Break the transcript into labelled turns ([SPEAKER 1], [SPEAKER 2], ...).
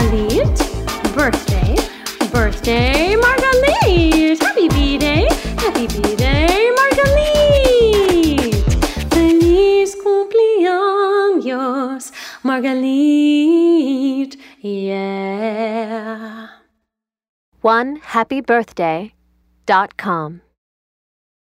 [SPEAKER 1] Margalit. Birthday, birthday, Margalit. Happy B-Day, Margalit. Feliz cumpleaños, Margalit. Yeah.
[SPEAKER 2] OneHappyBirthday.com